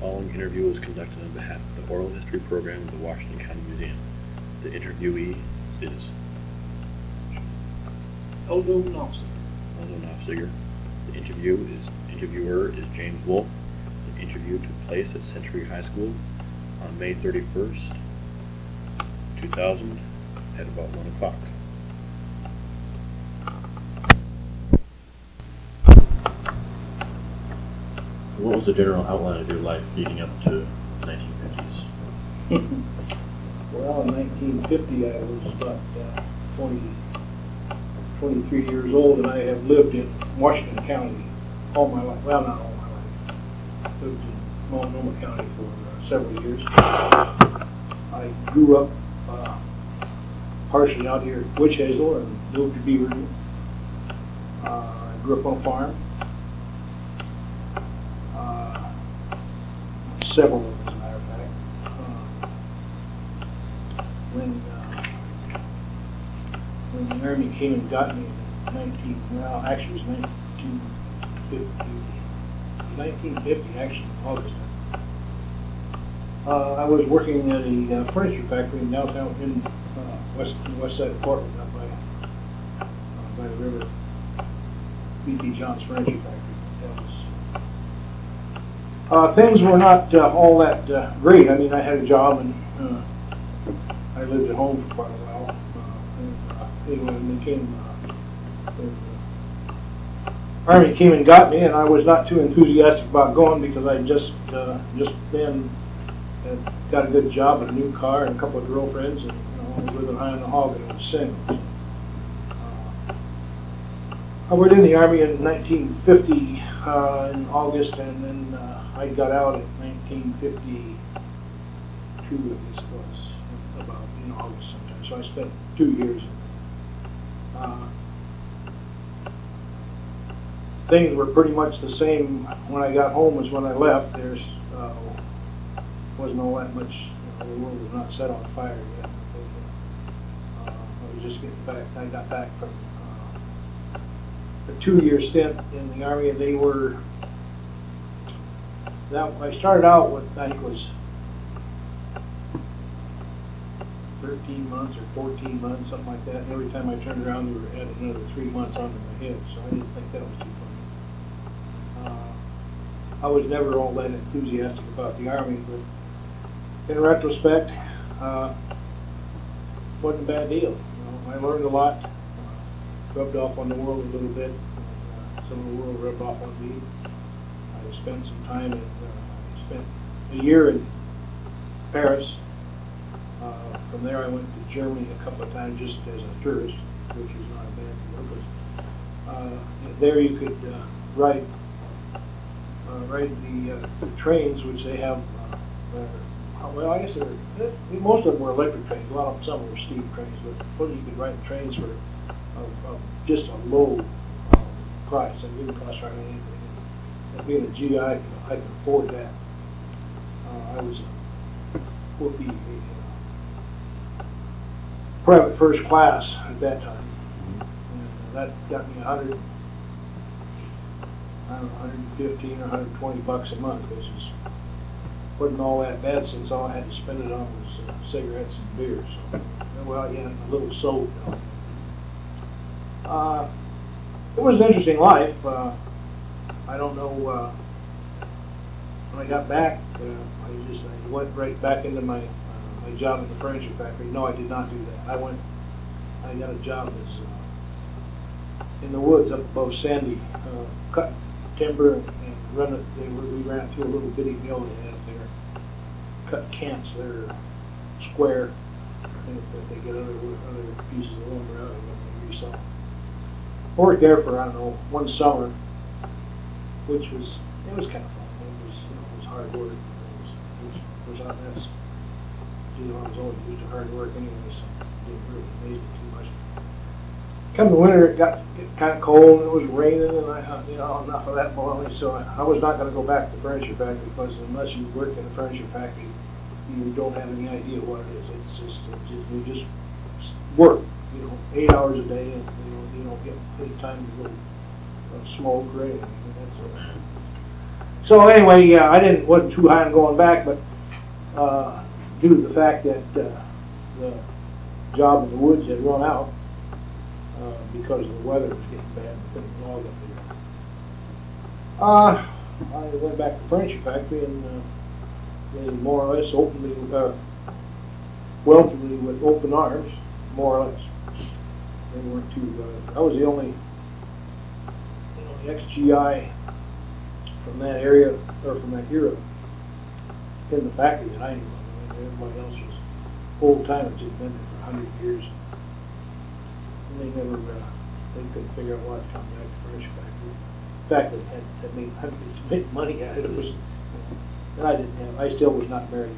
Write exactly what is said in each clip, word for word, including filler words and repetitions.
following interview was conducted on behalf of the Oral History Program of the Washington County Museum. The interviewee is Aldo Knopfler. Aldo Knopfler. The interview is interviewer is James Wolfe. The interview took place at Century High School on May thirty-first, two thousand, at about one o'clock. What was the general outline of your life leading up to the nineteen fifties? Well, in nineteen fifty, I was about uh, twenty, twenty-three years old, and I have lived in Washington County all my life. Well, not all my life. Lived in Multnomah County for uh, several years. I grew up uh, partially out here at Witch Hazel and moved to Beaverton. Uh, I grew up on a farm. Uh, several of them, as a matter of fact. Uh, when uh, when the Army came and got me in nineteen, well, actually it was nineteen fifty, nineteen fifty, actually, August. Uh, I was working at a uh, furniture factory in downtown, in uh, west, west side of Portland, up by, uh, by the river. B P John's Furniture Factory. That was, uh, things were not uh, all that uh, great. I mean, I had a job and uh, I lived at home for quite a while. Uh, and, uh, anyway, when they came, uh, when the Army came and got me, and I was not too enthusiastic about going because I just uh, just then had got a good job and a new car and a couple of girlfriends, and you know, I was living high on the hog and I was single. I was in the Army in nineteen fifty uh, in August, and then uh, I got out in nineteen fifty-two, I guess it was, about in August sometime. So I spent two years. Uh, things were pretty much the same when I got home as when I left. There's uh, wasn't all that much. You know, the world was not set on fire yet. But, uh, I was just getting back. I got back from a two-year stint in the Army, and they were, that I started out with, I think it was thirteen months or fourteen months, something like that, and every time I turned around they were adding another three months onto my head, so I didn't think that was too funny. Uh, I was never all that enthusiastic about the Army, but in retrospect, uh, wasn't a bad deal. You know, I learned a lot. Rubbed off on the world a little bit. Uh, some of the world rubbed off on me. I spent some time in, uh, I spent a year in Paris. Uh, from there I went to Germany a couple of times just as a tourist, which is not a bad deal. But, uh, there you could uh, ride, uh, ride the, uh, the trains, which they have, uh, uh, well, I guess they're, most of them were electric trains. A lot of them, some were steam trains, but you could ride trains for Of, of just a low uh, price. It didn't cost hardly anything. And being a G I, I could, I could afford that. Uh, I was would be a uh, private first class at that time, and that got me a hundred, I don't know, one hundred fifteen or one hundred twenty bucks a month, which is wasn't all that bad since all I had to spend it on was uh, cigarettes and beer. So, well, yeah, and a little soap. You know. Uh, it was an interesting life. Uh, I don't know, uh, when I got back, uh, I just I went right back into my uh, my job in the furniture factory. No, I did not do that. I went, I got a job as, uh, in the woods up above Sandy, uh, cutting timber and, and run it. They were, we ran it through a little bitty mill they had there. Cut cants that are square, and that they get other, other pieces of lumber out of them and resell. I worked there for, I don't know, one summer, which was, it was kind of fun. It was, you know, it was hard work. It was, it was, it was on this. You know, I was always used to hard work anyway, so it didn't really amaze me too much. Come the winter, it got, get kind of cold, and it was raining, and I thought, you know, enough of that baloney, so I, I was not going to go back to the furniture factory, because unless you work in a furniture factory, you don't have any idea what it is. It's just, it's just you just work, you know, eight hours a day, and you know, you don't get any time to go uh, smoke or anything. That's it. So anyway, yeah, I didn't, wasn't too high on going back, but, uh, due to the fact that, uh, the job in the woods had run out, uh, because the weather was getting bad, I couldn't log up there. Uh, I went back to the furniture factory and, uh, they more or less opened me, uh, welcomed me with open arms, more or less. They weren't too, uh, I was the only, you know, ex G I from that area, or from that era, in the factory that I knew of. I mean, everybody else was old timers who'd been there for a hundred years. And they never, uh, they couldn't figure out why to come back to the furniture factory. In fact, they had, had made, had made money out of it. It was, and I didn't have, I still was not married.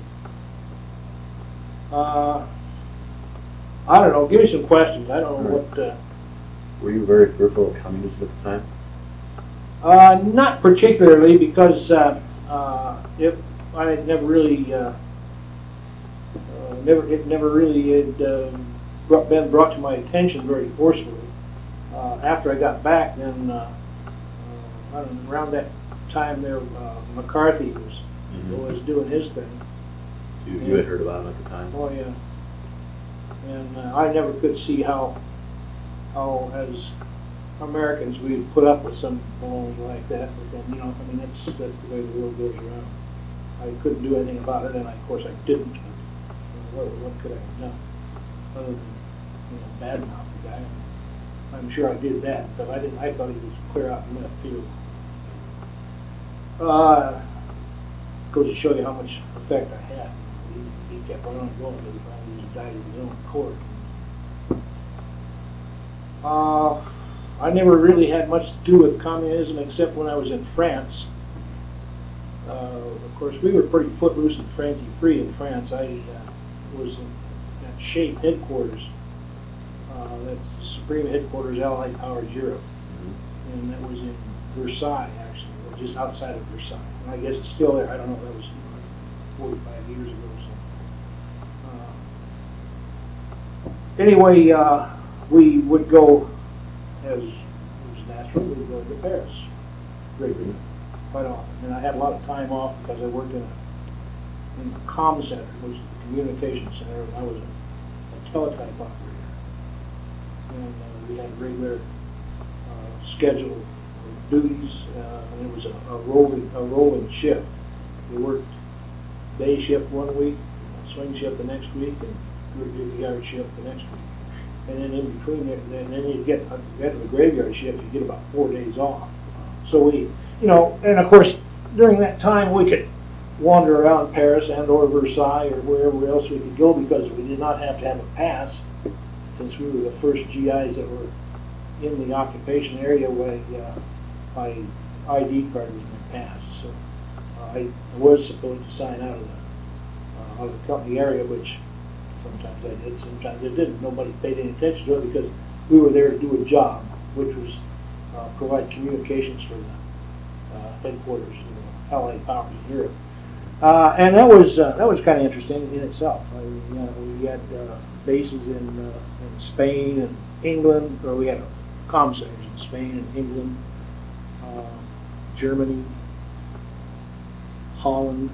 Uh, I don't know, give me some questions. I don't know what, uh, Were you very fearful of communism at the time? Uh, not particularly, because uh, uh, it, I had never really, uh, uh, never it never really had um, brought, been brought to my attention very forcefully. Uh, after I got back, then uh, uh, I don't know, around that time there, uh, McCarthy was Mm-hmm. was doing his thing. You, you had heard about him at the time? Oh yeah, and uh, I never could see how how as Americans we would put up with some baloney like that, but then, you know, I mean, that's that's the way the world goes around. I couldn't do anything about it, and I, of course I didn't. But, you know, what, what could I have done other than, you know, badmouth the guy? I'm sure I did that, but I didn't. I thought he was clear out in left field. Uh, goes to show you how much effect I had. He, he kept on going until he finally just died of his own accord. Uh, I never really had much to do with communism except when I was in France. Uh, of course, we were pretty footloose and fancy-free in France. I uh, was in, at SHAPE headquarters. Uh, that's the Supreme Headquarters, Allied Powers Europe. Mm-hmm. And that was in Versailles, actually, or just outside of Versailles. And I guess it's still there. I don't know, that was, you know, forty-five years ago or so. Uh, anyway, uh, we would go, as was natural, we would go to Paris regularly, quite often. And I had a lot of time off because I worked in a, in the comm center, which is the communication center, and I was a, a teletype operator. And uh, we had a regular uh, schedule of duties, uh, and it was a, a rolling a rolling shift. We worked day shift one week, swing shift the next week, and graveyard shift the next week. And then in between there, and then you get at the end of the graveyard shift, you get about four days off. So we, you know, and of course during that time we could wander around Paris and or Versailles or wherever else we could go because we did not have to have a pass, since we were the first G Is that were in the occupation area where uh, my I D card was being passed. So uh, I was supposed to sign out of the uh, out of the company area, which sometimes I did, sometimes I didn't. Nobody paid any attention to it because we were there to do a job, which was uh, provide communications for the uh, headquarters, you know, Allied Powers in Europe. Uh, and that was uh, that was kind of interesting in itself. I mean, you know, we had uh, bases in uh, in Spain and England, or we had comm centers in Spain and England, uh, Germany, Holland.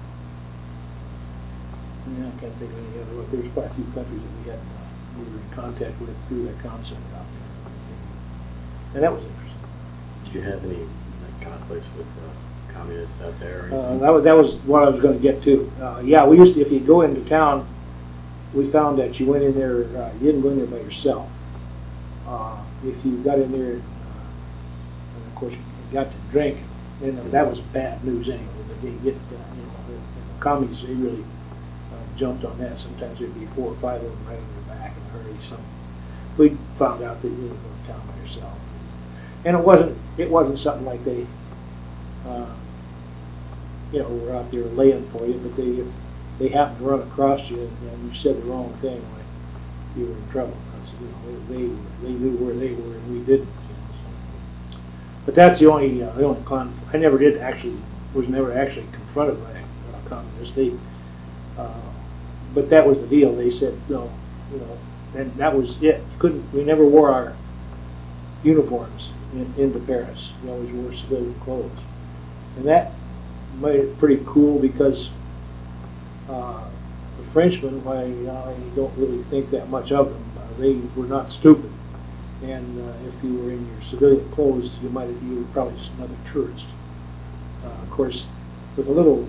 Yeah, I can't think of any other. But there's quite a few countries that we had uh, we were in contact with through that comm center out there, and that was interesting. Did you have any like, conflicts with uh, communists out there? Or Uh, that was that was what I was going to get to. Uh, yeah, we used to. If you go into town, we found that you went in there. Uh, you didn't go in there by yourself. Uh, if you got in there, uh, and of course you got to drink, then that was bad news anyway. But they get, uh, you know, the, the commies, they really uh, jumped on that. Sometimes there'd be four or five of them right in your back in a hurry. So we found out that you didn't go to town by yourself, and it wasn't it wasn't something like they, uh, you know, were out there laying for you, but they they happened to run across you and, and you said the wrong thing, like you were in trouble. You know, they, they they knew where they were and we didn't. You know, so. But that's the only uh, the only con. I never did actually was never actually confronted by a communist. They, uh, but that was the deal. They said no, you know, and that was it. Couldn't we never wore our uniforms in, into Paris. We always wore civilian clothes, and that made it pretty cool because uh, the Frenchmen, I, I don't really think that much of them. Uh, they were not stupid. And uh, if you were in your civilian clothes, you might have, you were probably just another tourist. Uh, of course, with a little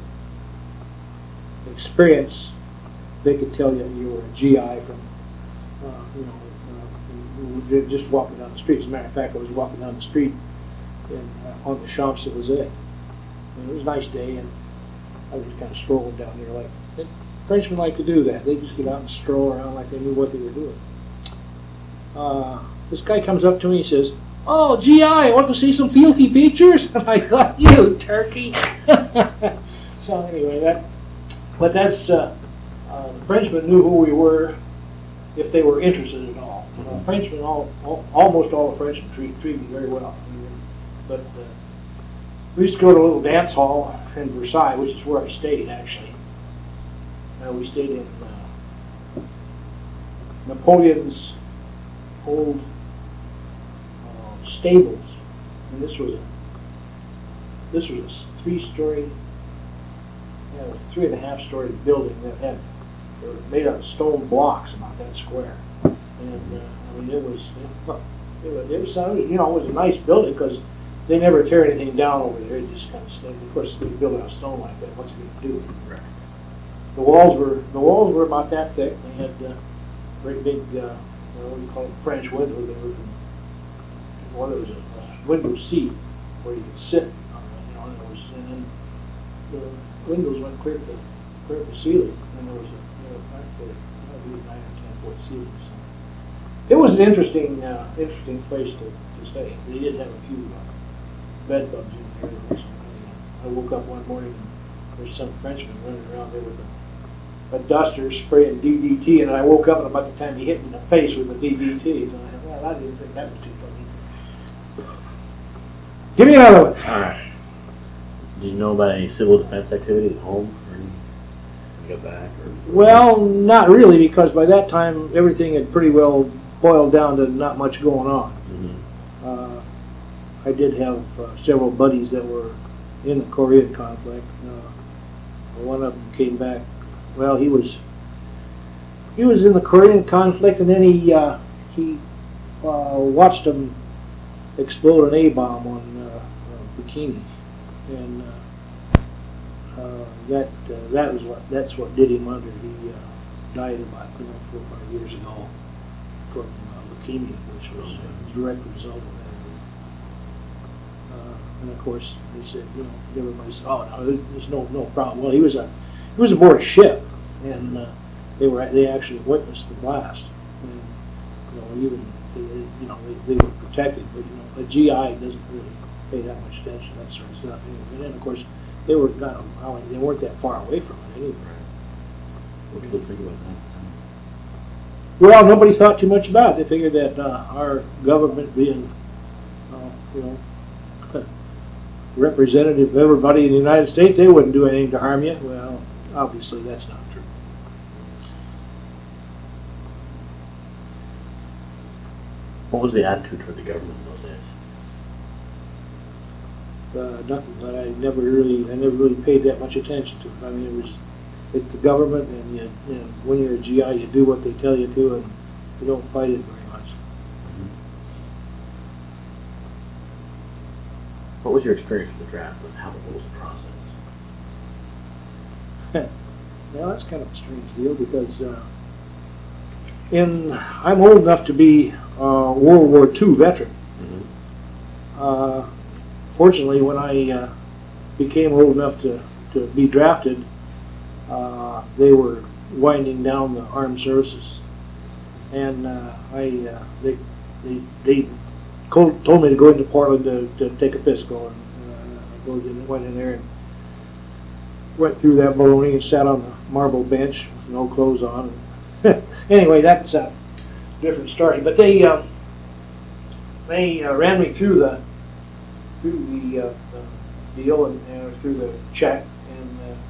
experience, they could tell you you were a G I from, uh, you know, uh, just walking down the street. As a matter of fact, I was walking down the street in, uh, on the Champs-Élysées. And it was a nice day, and I was kind of strolling down there like, the Frenchmen like to do that. They just get out and stroll around like they knew what they were doing. Uh, this guy comes up to me and says, "Oh, G I, want to see some filthy pictures?" And I thought, you turkey. So anyway, that, but that's, uh, uh, the Frenchmen knew who we were if they were interested at all. Uh, Frenchmen, all, all, almost all the Frenchmen treat, treat me very well. But uh, we used to go to a little dance hall in Versailles, which is where I stayed actually. Uh, we stayed in uh, Napoleon's old uh, stables, and this was a this was a three-story, yeah, it was a three and a half story building that had they were made out of stone blocks about that square, and uh, I mean it was it was it was you know it was a nice building because they never tear anything down over there. It just kind of stayed. Of course, if you build out of stone like that, what's it going to do? Right. The walls were the walls were about that thick. They had uh, very big. Uh, what do you call it, French windows. They were from, well, there was a, a window seat where you could sit on the, you know, and there was, and then the windows went clear to, clear to the ceiling, and there was a, you know, actually, maybe nine or ten foot ceiling. So it was an interesting, uh, interesting place to, to stay. They did have a few uh, bed bugs in there. There was some, I woke up one morning and there's some Frenchman running around there with a a duster spraying D D T, and I woke up and about the time he hit me in the face with the D D T. So I thought, well, I didn't think that was too funny. Give me another one. All right. Did you know about any civil defense activity at home or anything? When you got back? Or Well, not really, because by that time everything had pretty well boiled down to not much going on. Mm-hmm. Uh, I did have uh, several buddies that were in the Korean conflict. Uh, one of them came back. Well, he was he was in the Korean conflict, and then he uh, he uh, watched them explode an A-bomb on uh, uh, Bikini, and uh, uh, that uh, that was what that's what did him under. He uh, died about you know, four or five years ago from uh, leukemia, which was a direct result of that. Uh, and of course, they said, you know, everybody said, "Oh no, there's no no problem." Well, he was a He was aboard a ship, and uh, they were they actually witnessed the blast. And, you know, even they, you know they, they were protected, but you know a G I doesn't really pay that much attention to that sort of stuff. Anyway. And then of course they were not they weren't that far away from it anyway. What do people think about that? Well, nobody thought too much about it. They figured that uh, our government being, uh, you know, representative of everybody in the United States, they wouldn't do anything to harm you. Well, obviously that's not true. What was the attitude toward the government in those days? Uh, nothing, but I never really, I never really paid that much attention to it. I mean, it was, it's the government, and you, you know, when you're a G I, you do what they tell you to, and you don't fight it very much. Mm-hmm. What was your experience with the draft, and how what was the process? Well, that's kind of a strange deal because uh, in I'm old enough to be a World War Two veteran. Mm-hmm. Uh, fortunately, when I uh, became old enough to, to be drafted, uh, they were winding down the armed services, and uh, I uh, they they they told, told me to go into Portland to, to take a physical, and uh, I goes in, went in there and went through that baloney and sat on the marble bench with no clothes on. Anyway, that's a different story. But they uh, they uh, ran me through the through the, uh, the deal and uh, through the check, and uh,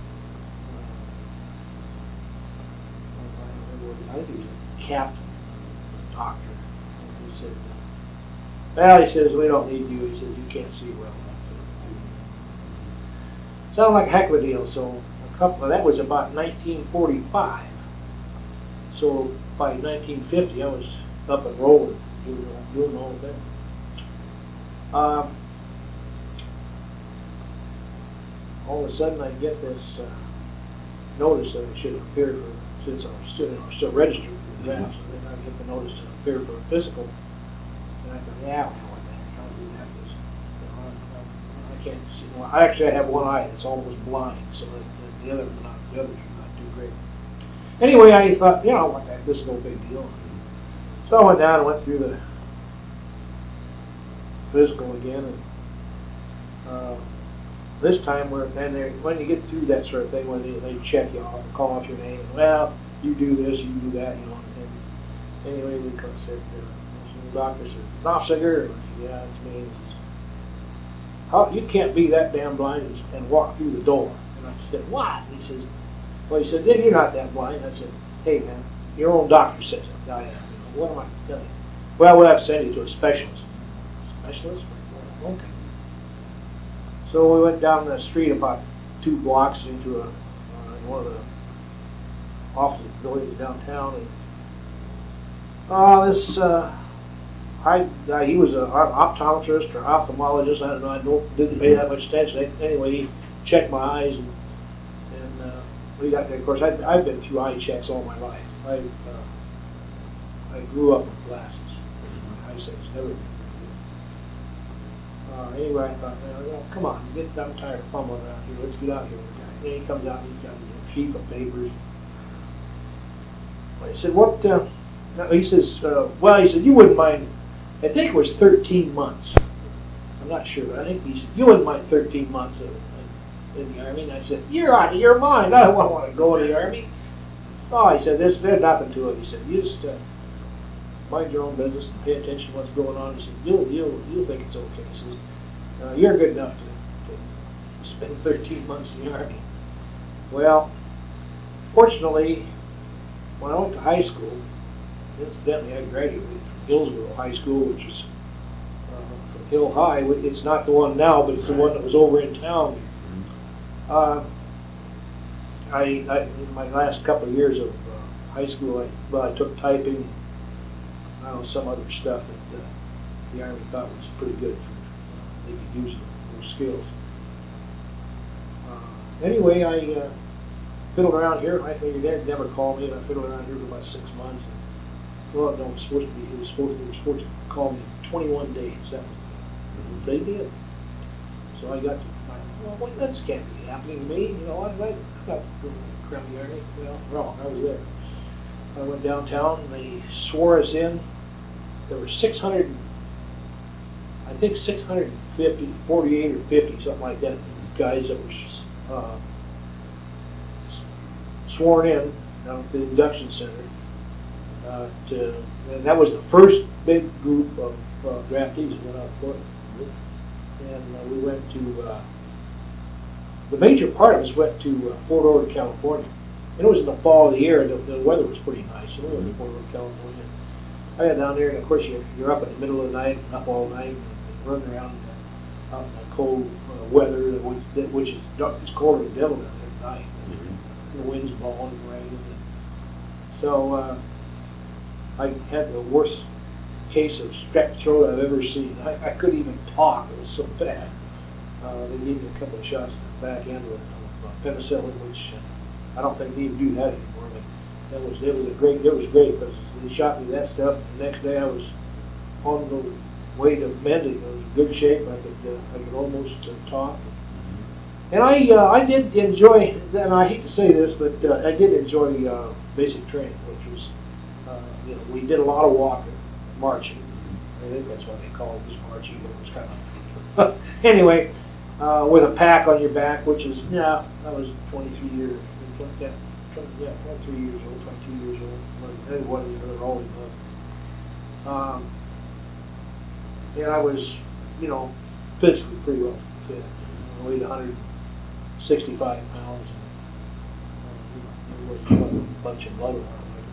uh, I think he was a captain, a doctor. And he said, "Well," he says, "we don't need you." He says, "You can't see well enough." sounded like a heck of a deal. So a couple, that was about nineteen forty-five. So by nineteen fifty, I was up and rolling, doing, doing the whole thing. Um, all of a sudden, I get this uh, notice that I should appear for, since I'm still, I'm still registered for the draft, so then I get the notice to appear for a physical. And I thought, yeah, well, what the heck, I'll do that. Because, you know, I, I, I can't see. Well, I actually have one eye that's almost blind, so that, that the other not, the others are not too great. Anyway, I thought, you know, what the heck, this is no big deal. So I went down and went through the physical again, and uh, this time we're then they when you get through that sort of thing, when they, they check you off, call off your name, and, well, you do this, you do that, you know. And anyway, we kind of said, uh, the doctor said, Knopfsinger? Yeah, it's me. He says, how, you can't be that damn blind and, and walk through the door. And I said, what? He says, well, he said, then you're not that blind. I said, hey, man, your own doctor says it. I am. You know, what am I going to tell you? Well, we'll have to send you to a specialist. Specialist? Well, okay. So we went down the street about two blocks into a, uh, one of the office buildings downtown, and uh, this uh, I, uh, he was an optometrist or ophthalmologist. I don't know. I don't, didn't pay that much attention. Anyway, he checked my eyes, and, and uh, we got there. Of course, I've, I've been through eye checks all my life. I uh, I grew up with glasses. My eyesight's never been good. Uh, anyway, I thought, well, come on, get, I'm tired of fumbling around here. Let's get out here with the guy. And he comes out and he's got a sheaf of papers. I said, what? Uh, no, he says, uh, well, he said, you wouldn't mind. I think it was thirteen months. I'm not sure, but I think he said, you wouldn't mind thirteen months of, in, in the Army. And I said, you're out of your mind. I don't want to go to the Army. Oh, he said, there's, there's nothing to it. He said, you just uh, mind your own business and pay attention to what's going on. He said, you'll, you'll, you'll think it's okay. He says, uh, you're good enough to, to spend thirteen months in the Army. Well, fortunately, when I went to high school, incidentally, I graduated from Hillsborough High School, which is uh, from Hill High. It's not the one now, but it's the one that was over in town. Uh, I, I, in my last couple of years of uh, high school, I, well, I took typing, I don't know, some other stuff that uh, the Army thought was pretty good. For, uh, they could use those skills. Uh, anyway, I uh, fiddled around here. My dad never called me, and I fiddled around here for about six months. And, well, no, it was supposed to be. It was supposed. They were supposed to call me in twenty-one days. That was mm-hmm. They did. So I got to. I, well, well, that can't be happening to me. You know, I, I got around the Army. Well, wrong. I was there. I went downtown, and they swore us in. There were six hundred. I think six hundred fifty, forty-eight or fifty, something like that. Guys that were uh, sworn in down at the induction center. Uh, to, and that was the first big group of uh, draftees that went out of Portland. And uh, we went to, uh, the major part of us went to uh, Fort Ord, California. And it was in the fall of the year, and the, the weather was pretty nice. So we went to Fort Ord, California. I got down there, and of course you, you're up in the middle of the night, up all night, and, and running around uh, out in the cold uh, weather, which, which is dark, it's colder than the devil down there at night. Mm-hmm. The wind's blowing and raining. So, uh, I had the worst case of strep throat I've ever seen. I, I couldn't even talk. It was so bad. Uh, they gave me a couple of shots in the back end with uh, penicillin, which uh, I don't think they even do that anymore. But that was it was a great. It was great because they shot me that stuff. The next day I was on the way to mending. I was in good shape. I could uh, I could almost uh, talk. And I uh, I did enjoy. And I hate to say this, but uh, I did enjoy uh, basic training, which was. Uh, you know, we did a lot of walking, marching. I think that's what they call it, was marching. It was kind of anyway, uh, with a pack on your back, which is yeah, I was twenty-three years, yeah, yeah, twenty-three years old, twenty-two years old. I wasn't really old enough. Um, and I was, you know, physically pretty well fit. I weighed one hundred sixty-five pounds. And, uh, you know, there was a bunch of blood around.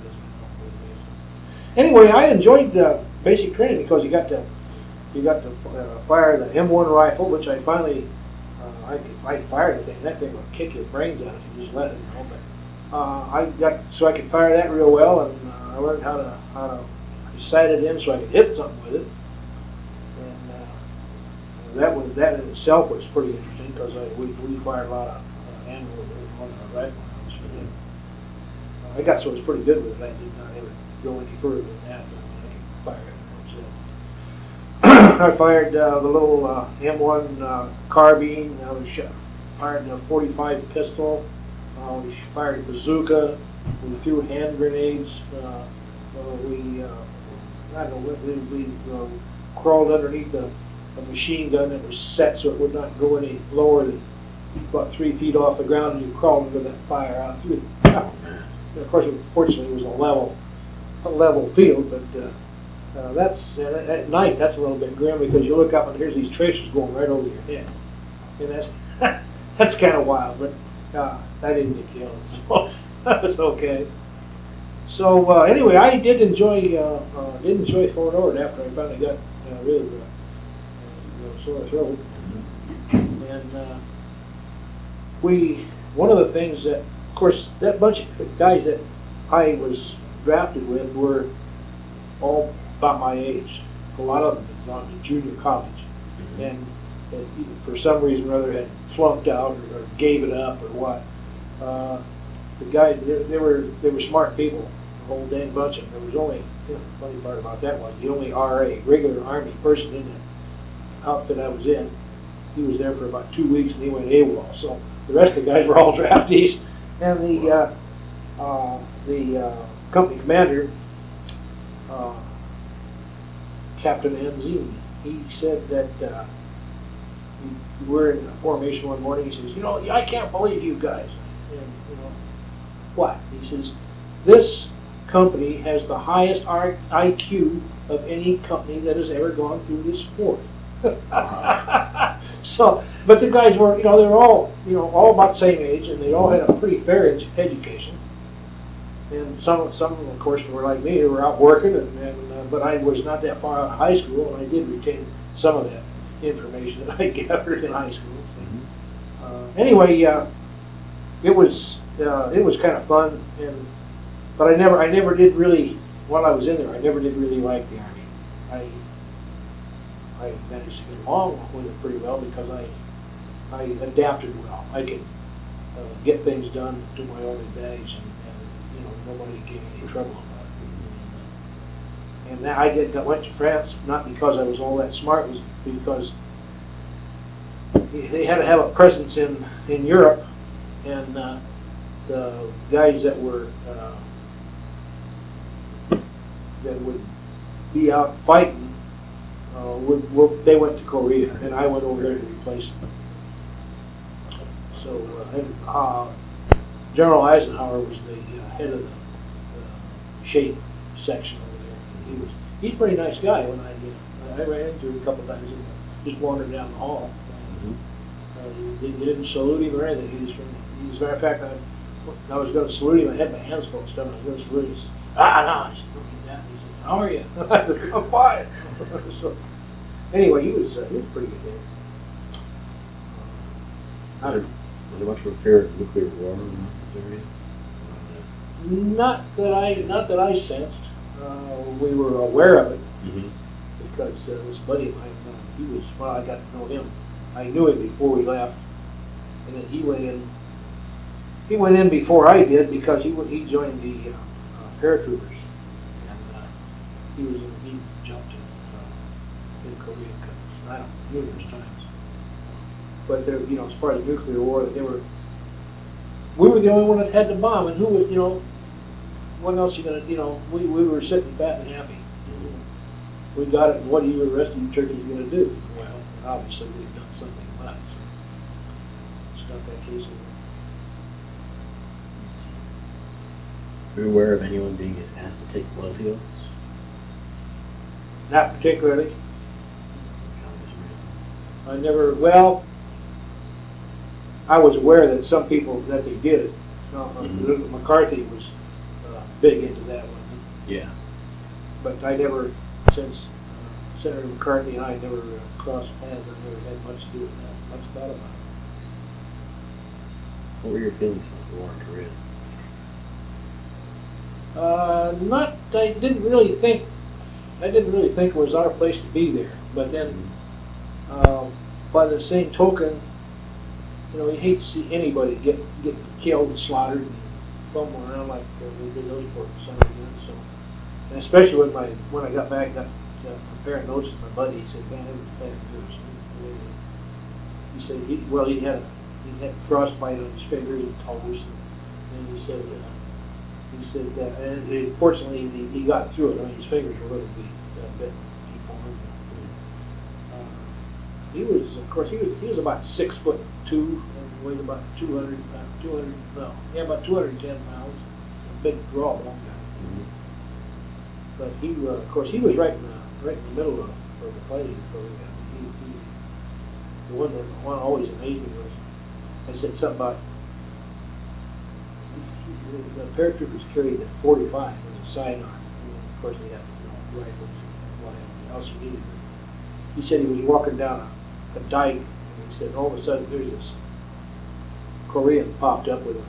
Anyway, I enjoyed uh, basic training because you got to you got to uh, fire the M one rifle, which I finally Uh, I could, I fired the thing, that thing would kick your brains out if you just let it, you know, but, uh, I got, so I could fire that real well, and, uh, I learned how to, how to sight it in so I could hit something with it. And, uh, that was, that in itself was pretty interesting, because I, we, we fired a lot of uh, animal on our rifle. I got so it was pretty good with it, I did not ever go any further than that, but I could fire it. So I fired uh, the little uh, M one uh, carbine, I was shot, fired a forty-five pistol, uh, we fired a bazooka, we threw hand grenades, uh, uh, we, uh, I don't know, we, we uh, crawled underneath a, a machine gun that was set so it would not go any lower than about three feet off the ground, and you crawled into that fire out through the ground. And of course, fortunately, it was a level, a level field, but uh, uh, that's uh, at night. That's a little bit grim because you look up and here's these tracers going right over your head, and that's that's kind of wild. But uh, I didn't get killed, so that was okay. So uh, anyway, I did enjoy uh, uh, did enjoy Fort Ord after I finally got uh, rid of the uh, you know, sore throat, and uh, we one of the things that. Of course, that bunch of guys that I was drafted with were all about my age. A lot of them had gone to junior college, mm-hmm. and, and for some reason or other had flunked out or, or gave it up or what. Uh, the guys, they, they were they were smart people, the whole dang bunch of them. There was only, you know, the funny part about that was the only R A, regular Army person in the outfit I was in. He was there for about two weeks and he went AWOL. So the rest of the guys were all draftees. And the uh, uh, the uh, company commander, uh, Captain Enzini, he said that uh, we were in formation one morning. He says, "You know, I can't believe you guys." And, you know, what? He says, "This company has the highest I Q of any company that has ever gone through this sport." So, but the guys were, you know, they were all, you know, all about the same age, and they all had a pretty fair ed education. And some, some of them, of course, were like me, they were out working, and, and uh, but I was not that far out of high school, and I did retain some of that information that I gathered in high school. Mm-hmm. uh, anyway, uh, it was uh, it was kind of fun, and but I never, I never did really, while I was in there, I never did really like the Army. I I managed to get along with it pretty well because I I adapted well. I could uh, get things done to my own advantage, and, and you know, nobody gave me any trouble about it. And that I did. I went to France not because I was all that smart, it was because they had to have a presence in in Europe, and uh, the guys that were uh, that would be out fighting. Uh, we're, we're, they went to Korea, and I went over there to replace them. So, uh, and, uh, General Eisenhower was the uh, head of the uh, shape section over there. He was he's a pretty nice guy. When I uh, I ran into him a couple times, and just wandered down the hall. Uh, they, they didn't salute him or anything. He was from. He was, as a matter of fact, I, I was going to salute him. I had my hands full of stuff. I was going to salute him. He said, "Ah, no." I said, "Don't do that." He said, "How are you?" I said, "I'm fine." So, anyway, he was uh, he was pretty good there. Was there, was there much of a fear of nuclear war in this area? Not that I not that I sensed. Uh, we were aware of it mm-hmm. because uh, this buddy of mine, uh, he was well. I got to know him. I knew him before we left, and then he went in. He went in before I did because he he joined the uh, uh, paratroopers, and uh, he was in, he jumped in. In Korea, I don't know, numerous times. But there, you know, as far as nuclear war, they were, we were the only one that had the bomb, and who was, you know, what else you gonna, you know, we, we were sitting fat and happy. We got it, and what are you, the rest of you turkeys gonna do? Well, obviously we've done something about it, so it's not that case anymore. Are you aware of anyone being asked to take loyalty oaths? Not particularly. I never, well, I was aware that some people, that they did it. Uh, mm-hmm. McCarthy was uh, big into that one. Yeah. But I never, since uh, Senator McCarthy and I never uh, crossed paths, I never had much to do with that, much thought about it. What were your feelings about the war in Korea? Uh, not, I didn't really think, I didn't really think it was our place to be there. But then, um, by the same token, you know, you hate to see anybody get get killed and slaughtered and fumbling around like uh, they did those folks. So, so, and especially when my when I got back, got uh, comparing notes with my buddy. He said, "Man, it was bad news." He said, he, "Well, he had a, he had frostbite on his fingers and toes." And he said, uh, "He said that, and he, fortunately, he, he got through it. I mean, his fingers were really weak, uh, bit deformed." Uh, he was, of course, he was he was about six foot two and weighed about two hundred, uh, two hundred, no, yeah, about two hundred ten pounds. A big draw, long guy. Mm-hmm. But he, uh, of course, he was right in the right in the middle of, of the fighting. So he, he, the one that the one always amazed me was, I said something about the paratroopers carried a forty-five as a sidearm. And then, of course, they had, you know, rifles and whatever else you needed. He said he was walking down a, a dike, and he said all of a sudden there's this Korean popped up with a,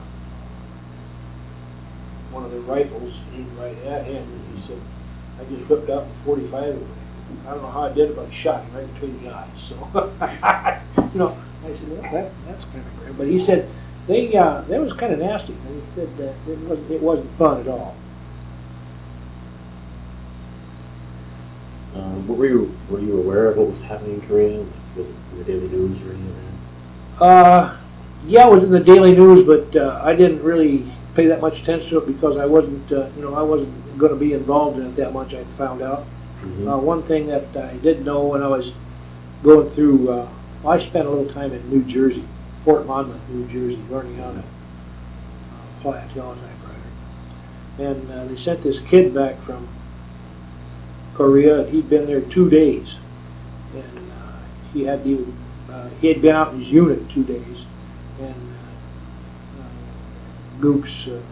one of the rifles aimed right at him, and he said, "I just whipped out the forty-five, and I don't know how I did it, but I shot him right between the eyes." So, you know, I said, well, that, that's kind of great. But he said, they, uh, that was kind of nasty. And he said that it wasn't, it wasn't fun at all. Um, what were you were you aware of what was happening in Korea? Like, was it in the daily news or anything? Uh, yeah, it was in the Daily News, but uh, I didn't really pay that much attention to it because I wasn't, uh, you know, I wasn't going to be involved in it that much. I found out. Mm-hmm. Uh, one thing that I did know when I was going through, uh, I spent a little time in New Jersey, Fort Monmouth, New Jersey, learning how to uh, play a typewriter. And uh, they sent this kid back from Korea, and he'd been there two days. And uh, he had even, uh, he had been out in his unit two days. And uh, uh, Goops uh,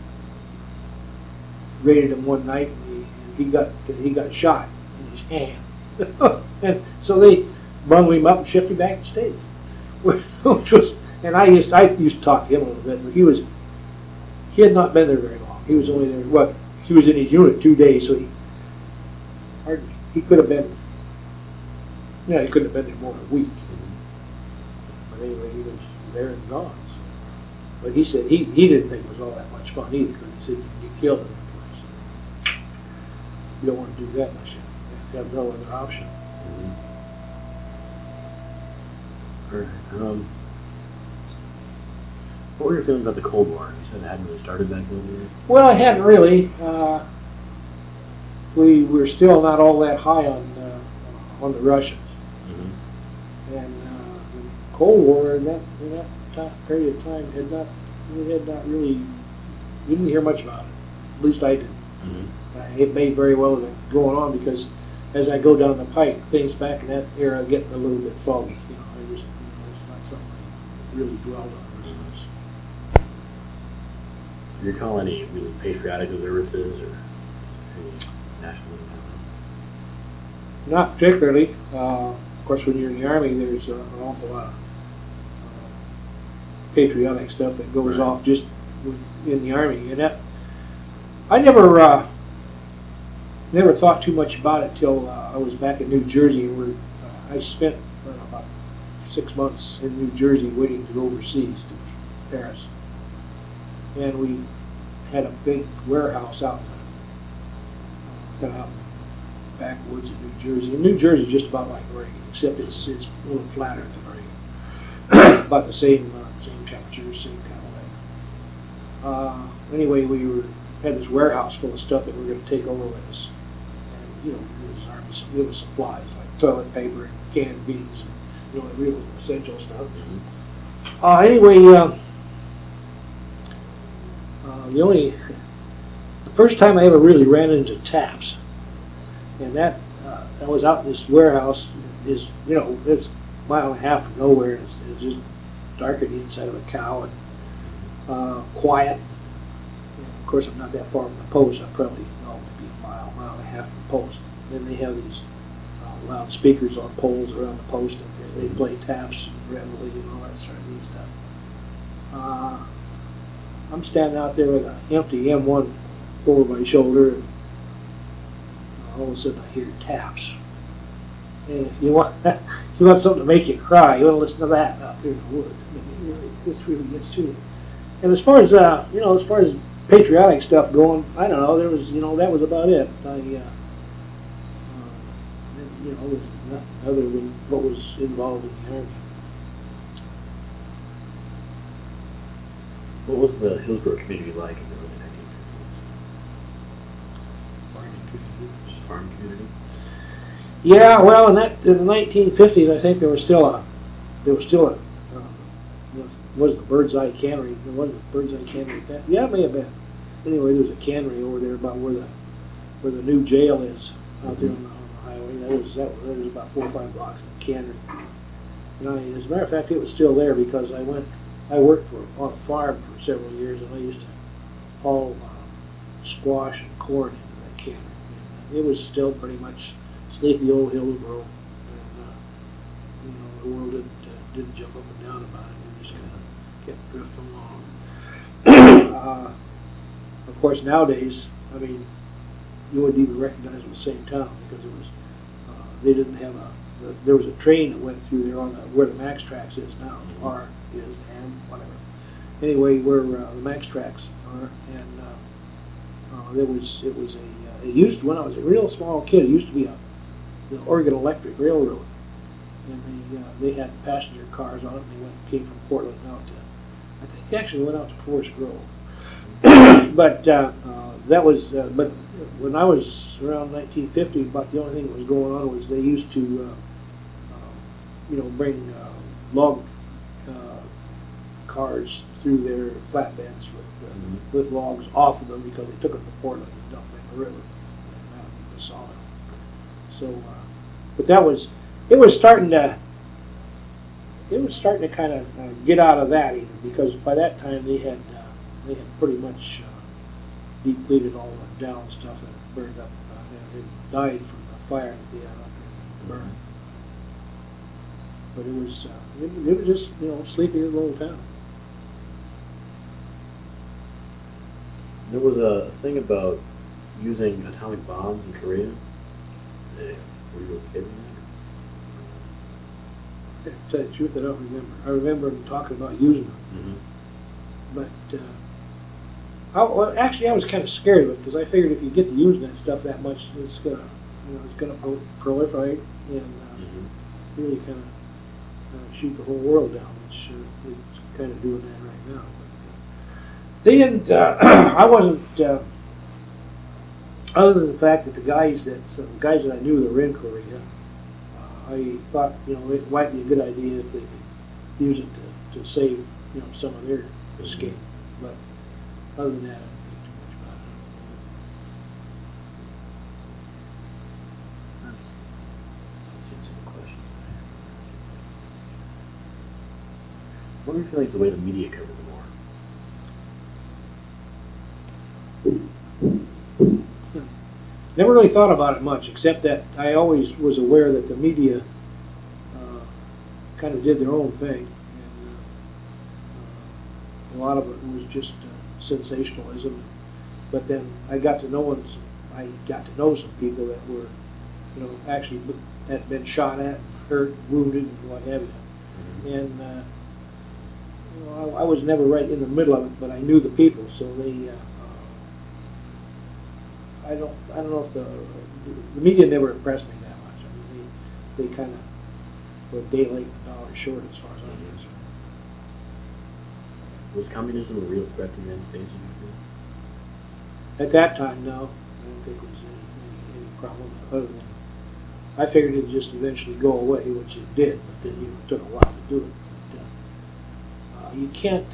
raided him one night, and he, and he got he got shot in his hand. And so they bundled him up and shipped him back to the States, which was. And I used I used to talk to him a little bit, but he was he had not been there very long. He was only there what he was in his unit two days, so he hardly, he could have been yeah he couldn't have been there more than a week. But anyway, he was there and gone. So. But he said he, he didn't think it was all that much fun either, because he said you killed him. You don't want to do that much. You have no other option. Mm-hmm. All right. Um, what were your feelings about the Cold War? You said it hadn't really started back then. Well, it hadn't really. Uh, we were still not all that high on uh, on the Russians. Mm-hmm. And uh, the Cold War in that in that time, period of time had not we had not really we didn't hear much about it. At least I didn't. Mm-hmm. Uh, it may very well have been going on, because as I go down the pike, things back in that era are getting a little bit foggy. You know, I just, you know, it's not something I really dwelled on. Do you recall any really patriotic observances or any national? Not particularly. Uh, of course, when you're in the Army, there's uh, an awful lot of uh, patriotic stuff that goes Right. off just within the Army. And that, I never uh, never thought too much about it till uh, I was back in New Jersey, where uh, I spent uh, about six months in New Jersey waiting to go overseas to Paris. And we had a big warehouse out in the, kind of out in the backwoods of New Jersey. And New Jersey is just about like Oregon, except it's it's a little flatter than Oregon. About the same uh, same temperature, same kind of way. Uh, anyway, we were had this warehouse full of stuff that we were going to take over with us. And you know, it was Army, it was supplies like toilet paper and canned beans, and, you know, real essential stuff. Mm-hmm. Uh, anyway. Uh, Uh, the only, the first time I ever really ran into taps, and that uh, I was out in this warehouse, is you know it's a mile and a half from nowhere. It's, it's just dark on the inside of a cow and uh, quiet. And of course, I'm not that far from the post. I'm probably oh, maybe a mile, mile and a half from the post. And then they have these uh, loud speakers on poles around the post, and they play taps and reveille and all that sort of neat stuff. Uh, I'm standing out there with an empty M one over my shoulder, and all of a sudden I hear taps. And if you want, if you want something to make you cry, you want to listen to that out there in the woods. I mean, it really, this really gets to you. And as far as uh, you know, as far as patriotic stuff going, I don't know. There was, you know, that was about it. I, uh, uh, you know, there was nothing other than what was involved in the army. What was the Hillsborough community like in the early nineteen fifties? Farming community. Just farm community? Yeah, well, in that in the nineteen fifties, I think there was still a there was still a uh, you know, was the Bird's Eye Cannery? There wasn't a Bird's Eye Cannery. That, yeah, it may have been. Anyway, there was a cannery over there about where the where the new jail is out there on the, on the highway. That was that was, that was about four or five blocks of cannery. And I, as a matter of fact, it was still there because I went. I worked for on a farm for several years, and I used to haul uh, squash and corn into that cannery. And it was still pretty much sleepy old Hillsborough, and uh, you know the world didn't uh, didn't jump up and down about it. It just kind of kept drifting along. uh, of course, nowadays, I mean, you wouldn't even recognize it was the same town because it was uh, they didn't have a the, there was a train that went through there on the, where the Max Tracks is now, or is and whatever. Anyway, where uh, the Max Tracks are, and uh, uh, there was it was a uh, it used when I was a real small kid. It used to be a the Oregon Electric Railroad, and they uh, they had passenger cars on it. And they went came from Portland out to I think they actually went out to Forest Grove, but uh, uh, that was uh, but when I was around nineteen fifty, about the only thing that was going on was they used to uh, uh, you know bring uh, log uh, cars through their flatbeds with uh, mm-hmm. with logs off of them because they took them to Portland and dumped them in the river, and that would be the sawmill. So, uh, but that was, it was starting to, it was starting to kind of uh, get out of that even because by that time they had, uh, they had pretty much uh, depleted all the down stuff that burned up, uh, and it died from the fire that they had up there burned. But it was, uh, it, it was just, you know, sleepy little town. There was a thing about using atomic bombs in Korea. Uh, were you okay with that? To tell you the truth, I don't remember. I remember them talking about using them. Mm-hmm. But, uh, I, well, actually, I was kind of scared of it because I figured if you get to using that stuff that much, it's gonna, you know, it's gonna pro proliferate and uh, mm-hmm. really kind of uh, shoot the whole world down, which uh, it's kind of doing that right now. But, uh, they didn't. Uh, I wasn't. Uh, Other than the fact that the guys that some guys that I knew that were in Korea, uh, I thought you know it might be a good idea if they could use it to, to save you know some of their escape. But other than that, I don't think too much about it. That's that's answering the question. What do you feel like the way the media covered the war? Never really thought about it much, except that I always was aware that the media uh, kind of did their own thing, and uh, a lot of it was just uh, sensationalism. But then I got to know I got to know some people that were, you know, actually had been shot at, hurt, wounded, and what have you. Mm-hmm. And uh, you know, I, I was never right in the middle of it, but I knew the people, so they. Uh, I don't. I don't know if the the media never impressed me that much. I mean, they they kind of were a day late, a dollar short as far as I'm concerned. Was communism a real threat to the United States? Did you feel? At that time, no. I don't think it was any, any, any problem other than I figured it'd just eventually go away, which it did. But then you know, it took a while to do it. But, uh, uh, you can't,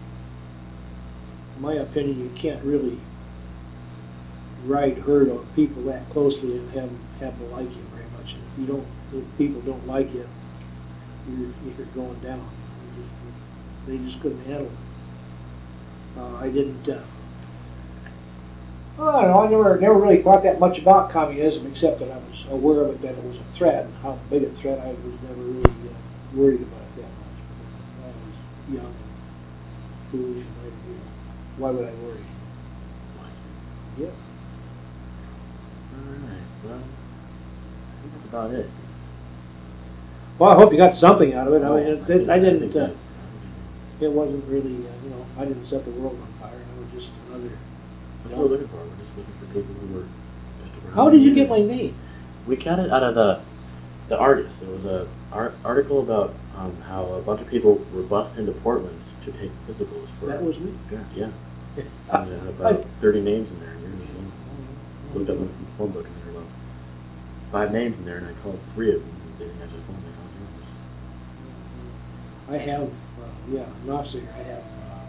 in my opinion, you can't really ride herd on people that closely and have them, have them like you very much. And if you don't, if people don't like you, you're, you're going down. You just, they just couldn't handle it. Uh, I didn't. Uh, I don't know. I never, never really thought that much about communism, except that I was aware of it, that it was a threat, and how big a threat. I was never really uh, worried about it that much. I was young and foolish and naive. why would I worry? Yeah. Alright, well, I think that's about it. Well, I hope you got something out of it. I mean, it, it, I didn't, think uh, that- it wasn't really, uh, you know, I didn't set the world on fire. I was just another. That's what we're looking for. We're just looking for people who were just around. How did you the get my community. name? We got it out of the the artist. There was a art, article about um, how a bunch of people were bused into Portland to take physicals for. That was me. Yeah, yeah. And there had about thirty names in there. And your name. Looked up in the phone book and there were about five names in there, and I called three of them. And they didn't answer the phone. They called yours. I have, uh, yeah, Nossinger, I have,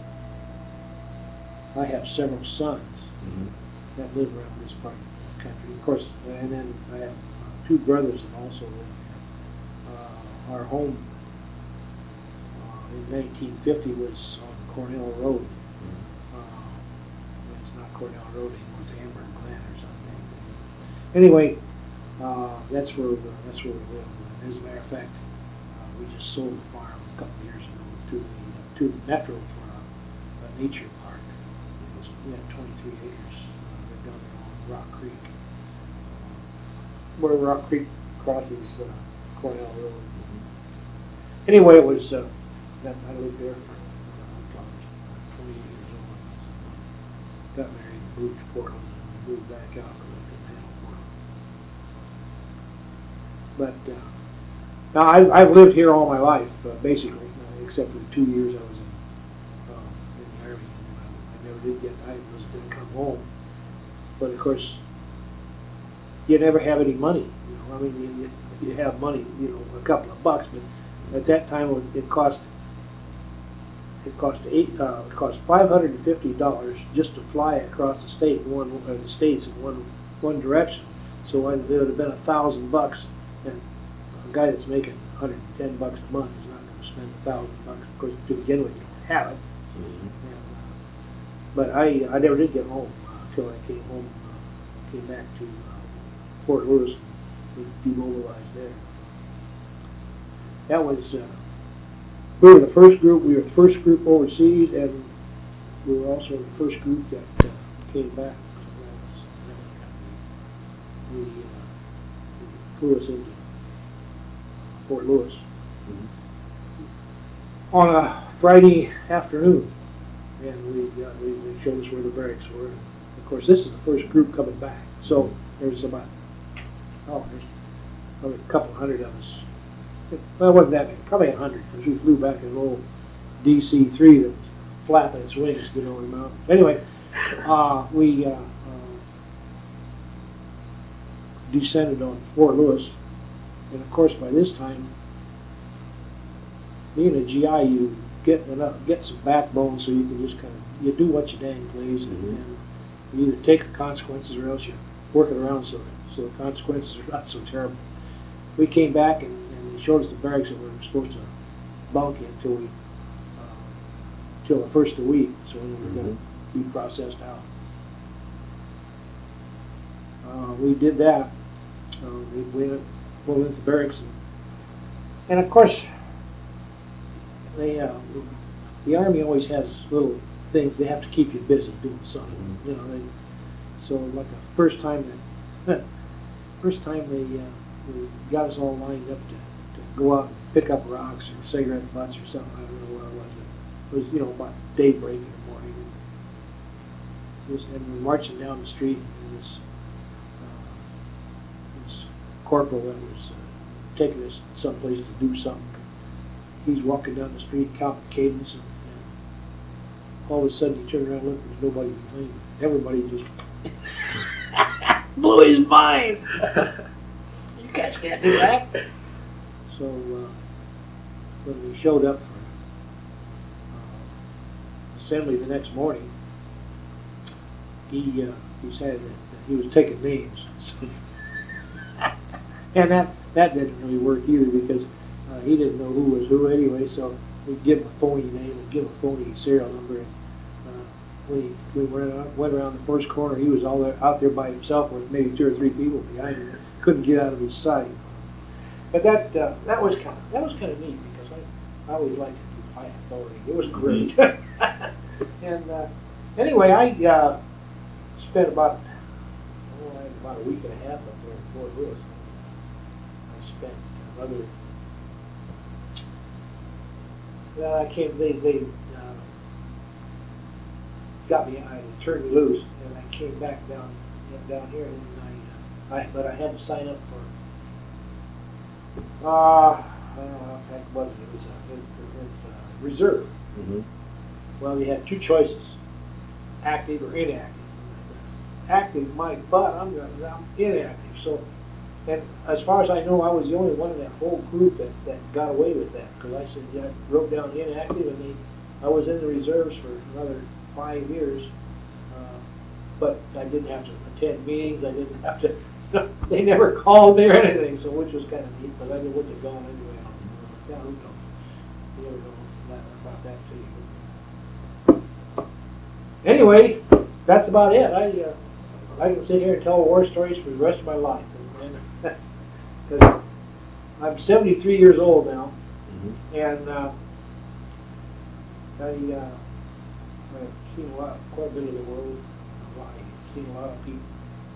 uh, I have several sons Mm-hmm. that live around this part of the country. Of course, and then I have uh, two brothers that also live here. Uh, our home uh, in nineteen fifty was on Cornell Road. Mm-hmm. Uh, it's not Cornell Road anymore, it's Amber and Glen or something. Anyway, uh, that's where, the- that's where we live. And as a matter of fact, uh, we just sold the farm a couple of years ago to the, to the Metro for a, a nature park. It was, we had twenty-three acres, uh, right down there on Rock Creek. Where Rock Creek crosses, uh, Cornell Road. Anyway, it was, uh, that, I lived there for, uh, twenty-eight years old. Got married, moved to Portland, and moved back out because I couldn't handle Portland. But, uh, now, I've, I've lived here all my life, uh, basically, uh, except for the two years I was in, uh, in the Army. And I, I never did get, I was going to come home. But of course, you never have any money, you know, I mean, you, you, you have money, you know, a couple of bucks, but at that time, it it cost, it cost eight, uh, it cost five hundred and fifty dollars just to fly across the state, in one, uh, the states in one, one direction. So I, it would have been a thousand bucks, and a guy that's making a hundred and ten bucks a month is not going to spend a thousand bucks. Of course, to begin with, you don't have it. Mm-hmm. And, uh, but I, I never did get home uh, until I came home, uh, came back to uh, Fort Lewis, and demobilized there. That was, uh, we were the first group, we were the first group overseas, and we were also the first group that uh, came back. So that was, that was kind of neat. We, uh, we flew us into Fort Lewis Mm-hmm. on a Friday afternoon, and we, uh, we, they showed us where the barracks were. And of course, this is the first group coming back, so there's about, oh, there's probably a couple hundred of us. Well, it wasn't that many, probably a hundred, because we flew back in an old D C three that was flapping its wings, you know, in the mountain. Anyway, uh, we uh, uh, descended on Fort Lewis, and of course, by this time, being a G I, you get enough, get some backbone, so you can just kind of, you do what you dang please, and, Mhm. and you either take the consequences or else you work it around so so the consequences are not so terrible. We came back and, and they showed us the barracks that we were supposed to bunk in until we, uh, till the first of the week, so we were going to be processed out. Uh, we did that. Uh, we went, went into the barracks, and, and of course, they, uh, the Army always has little things, they have to keep you busy doing something, Mhm. you know, they, so like the first time that, first time they, uh, they got us all lined up to, to go out and pick up rocks or cigarette butts or something, I don't know what it was, but it was, you know, about daybreak in the morning. And, this, and we're marching down the street, and this, uh, this corporal that was uh, taking us someplace to do something, he's walking down the street, counting cadence, and, and all of a sudden he turned around and looked, and there's nobody behind him. Everybody just blew his mind. You guys can't do that. So uh, when we showed up for uh, assembly the next morning, he uh, he said that, that he was taking names, and that that didn't really work either because uh, he didn't know who was who anyway. So we'd give him a phony name and give him a phony serial number. And, uh, when he, we went, out, went around the first corner, he was all there, out there by himself with maybe two or three people behind him. Couldn't get out of his sight. But that uh, that was kind of that was kind of neat because I, I always liked to do high authority. It was great. And uh, Anyway, I uh, spent about oh, about a week and a half up there in Fort Lewis. I spent another. Well, I came. They they uh, got me. I turned me loose, and I came back down down here, and I, uh, I but I had to sign up for. Uh, I don't know how heck it was. It was a, it, it was a reserve. Mm-hmm. Well, you had two choices: active or inactive. Active, my butt. I'm I'm inactive. So, and as far as I know, I was the only one in that whole group that, that got away with that, because I said, yeah, I wrote down inactive, and they, I was in the reserves for another five years, uh, but I didn't have to attend meetings. I didn't have to. They never called me or anything, so which was kind of neat. But I wouldn't have gone anyway. Yeah, who knows? You never know that, about that too. Anyway, that's about it. I uh, I can sit here and tell war stories for the rest of my life, because I'm seventy-three years old now, Mm-hmm. and uh, I uh, I've seen a lot, quite a bit of the world. I've seen a lot of people.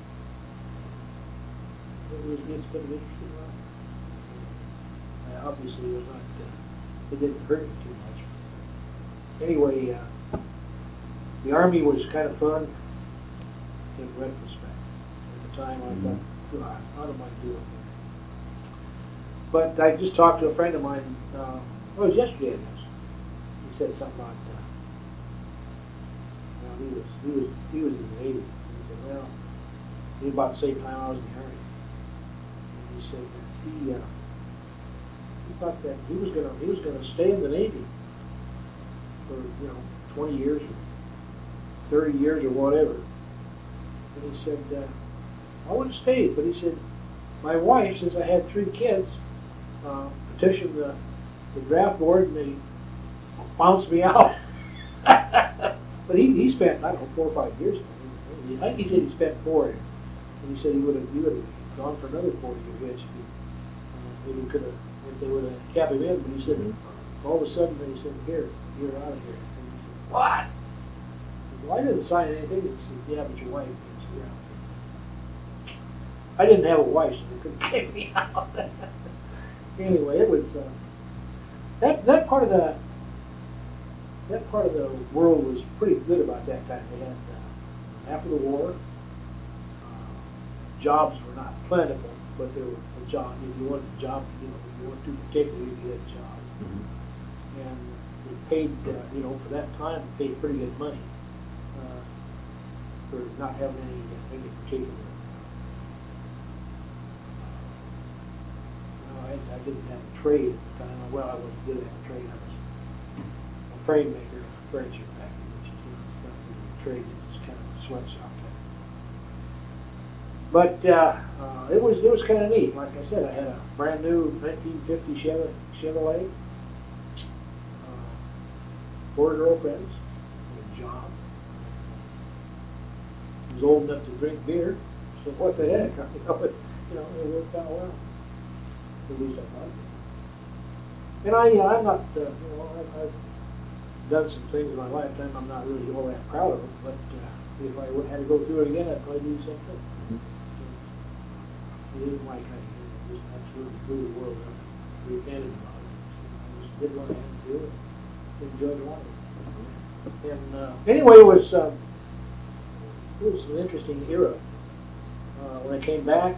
It was, it's been an interesting life. Uh, obviously, it was not. Uh, it didn't hurt me too much. Anyway, uh, the Army was kind of fun in retrospect. At the time, I thought, God, how am I doing here? But I just talked to a friend of mine. Uh, oh, it was yesterday, I guess. He said something about. Uh, well, he was he was he was in the Navy. He said, well, he was about the same time I was in the Army. And he said that he uh, he thought that he was gonna he was gonna stay in the Navy for you know twenty years or thirty years or whatever. And he said, uh, I would have stayed, but he said, my wife, since I had three kids, uh, petitioned the, the draft board and they bounced me out. But he, he spent, I don't know, four or five years. I think he said he spent four. And he said he would have he would have gone for another four years. If he, uh, maybe could have, if they would have kept him in. But he said, all of a sudden, he said, here, you're out of here. And he said, what? Well, I didn't sign anything. He said, yeah, but your wife is here. I didn't have a wife, so they couldn't kick me out. Anyway, it was uh, that that part of the that part of the world was pretty good about that time. They had uh, after the war, uh, jobs were not plentiful, but there were a job. If you wanted a job, you know, if you wanted to particularly, you had a job, mm-hmm. and it paid. Uh, you know, for that time, it paid pretty good money uh, for not having any any particular. I, I didn't have a trade at the time. Well, I wasn't good at a trade. I was a frame maker, a furniture factory, which is you know, it's not really a trade. It's kind of a sweatshop thing. But uh, uh, it was it was kind of neat. Like I said, I had a brand new nineteen fifty Chevrolet, Chevrolet uh, four girlfriends, a job. I was old enough to drink beer, so what the heck? You know, it, you know, it worked out well. At least I thought it. And I, uh, I'm not, uh, you know, I've, I've done some things in my lifetime I'm not really all that proud of, but uh, if I would had to go through it again, I'd probably do the same thing. Mm-hmm. It isn't like I just absolutely blew the world up and recanted about it. I just did what I had to do and enjoyed life. Mm-hmm. And uh, anyway, it was, uh, it was an interesting era. Uh, when I came back,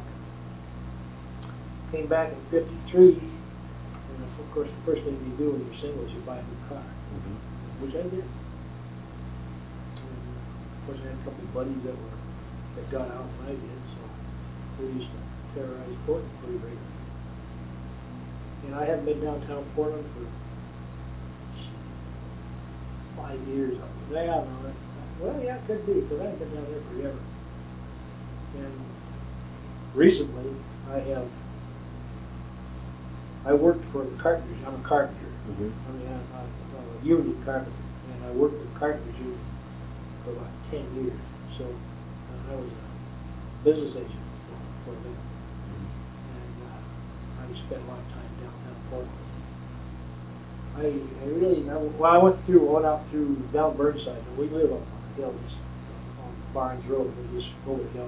Came back in fifty-three, and of course the first thing you do when you're single is you buy a new car, mm-hmm. which I did. And of course I had a couple of buddies that were that got out when I did, so we used to terrorize Portland pretty regularly. And I haven't been downtown Portland for five years. Yeah, no, that, well, yeah, it could be, because I've been down there forever. And recently I have. I worked for the carpenters. I'm a carpenter. Mm-hmm. I mean, I'm, I'm a union carpenter, and I worked with the carpenters union for about ten years. So uh, I was a business agent for, for them, mm-hmm. and uh, I spent a lot of time downtown Portland. I, I really, I, well, I went through, went out through down Burnside, and we live up on hill, just on Barnes Road, we just over the hill.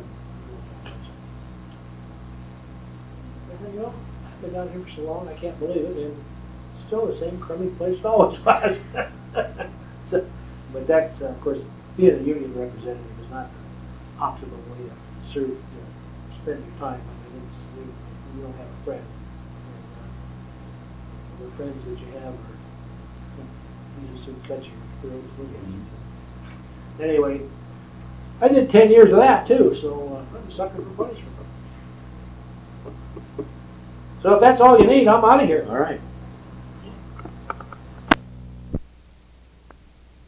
And, you know, I've been down here for so long, I can't believe it, and still the same crummy place it always was. So, but that's, uh, of course, being a union representative is not the optimal way to serve, you know, spend your time. I mean, it's, we, we don't have a friend. And, uh, the friends that you have are, usually soon cut your throat. Anyway, I did ten years of that too, so uh, I'm a sucker for punishment. So if that's all you need, I'm out of here. All right.